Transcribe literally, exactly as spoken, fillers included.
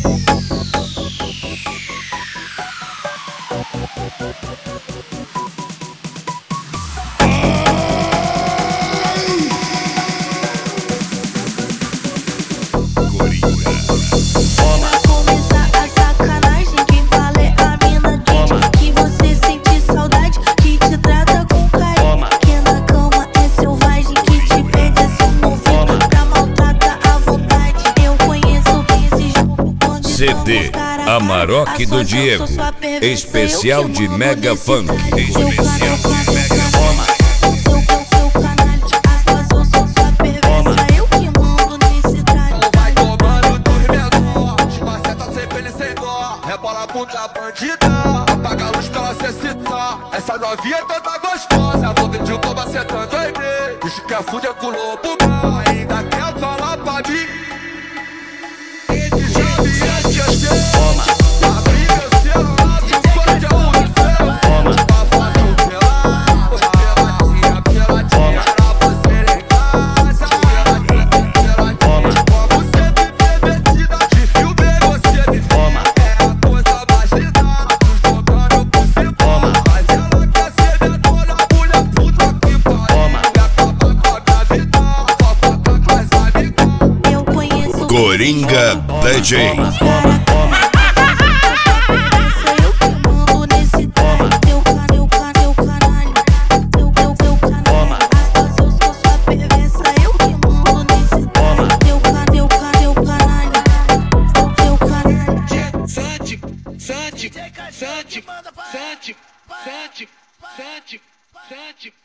C D Amarok do Diego, especial de Mega Funk. Especial de Mega Funk. Rebola a bunda bandida, apaga a luz pra ela se excitar. Essa novinha toda gostosa, vou ver de um macetando a igreja. Diz que quer fuder com o lobo, ainda quer falar pra mim. Quem que já me esqueceu? Toma, abri meu celular, se pode é o inferno. Toma, pra foto pelada, peladinha, peladinha, pra você lá em casa. Peladinha, peladinha, como sempre pervertida, de filme você me toma. Coringa D J. Sante, Sante, Sante, Sante, Sante, Sante.